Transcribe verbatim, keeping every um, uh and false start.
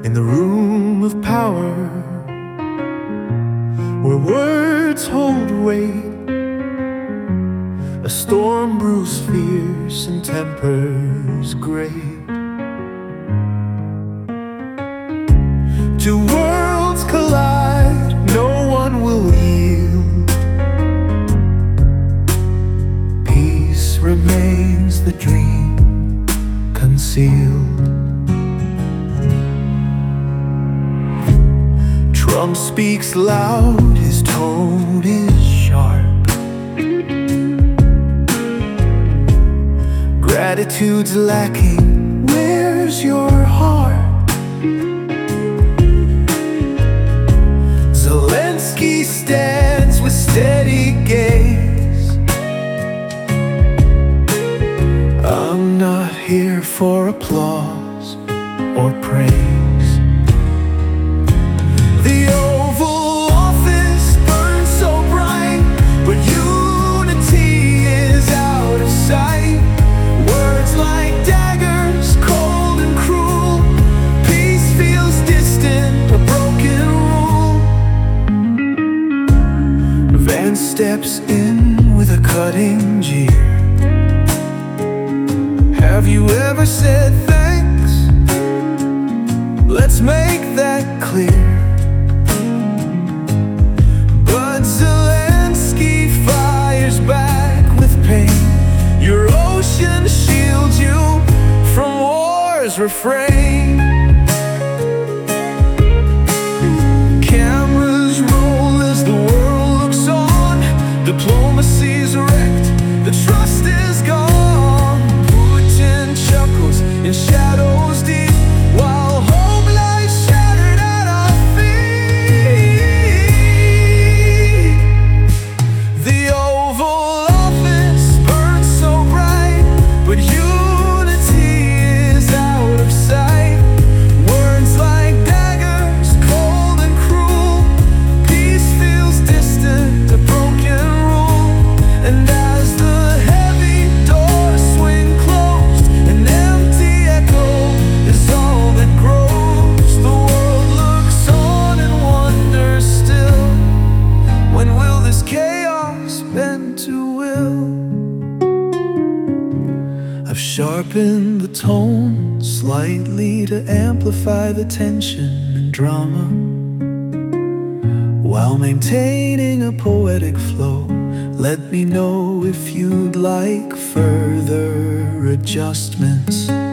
in the room of power, where words hold weight. A storm brews fierce and tempers great. Two worlds collide, no one will yield. Peace remains the dream concealed. Trump speaks loud, his tone is sharp. Gratitude's lacking, where's your heart? Zelensky stands with steady gaze. I'm not here for applause or praise. The Oval Office burns so bright, but unity is out of sight. Words like daggers, cold and cruel. Peace feels distant, a broken rule. Vance steps in with a cutting jeer. Have you ever said thanks? Let's make that clear. But Zelensky fires back with pain. Your ocean shields you from war's refrain. Cameras roll as the world looks on. Diplomacy's wrecked, the trust is gone. Putin chuckles in shadows deep, while hope lies shattered at our feet. The Oval Office burns so bright, but unity is out of sight. Words like daggers, cold and cruel. Peace feels distant, a broken rule. And as the heavy doors swing closed, an empty echo is all that grows. The world looks on and wonders still, when will this chaos bend to will? I've sharpened the tone slightly to amplify the tension and drama, while maintaining a poetic flow. Let me know if you'd like further adjustments.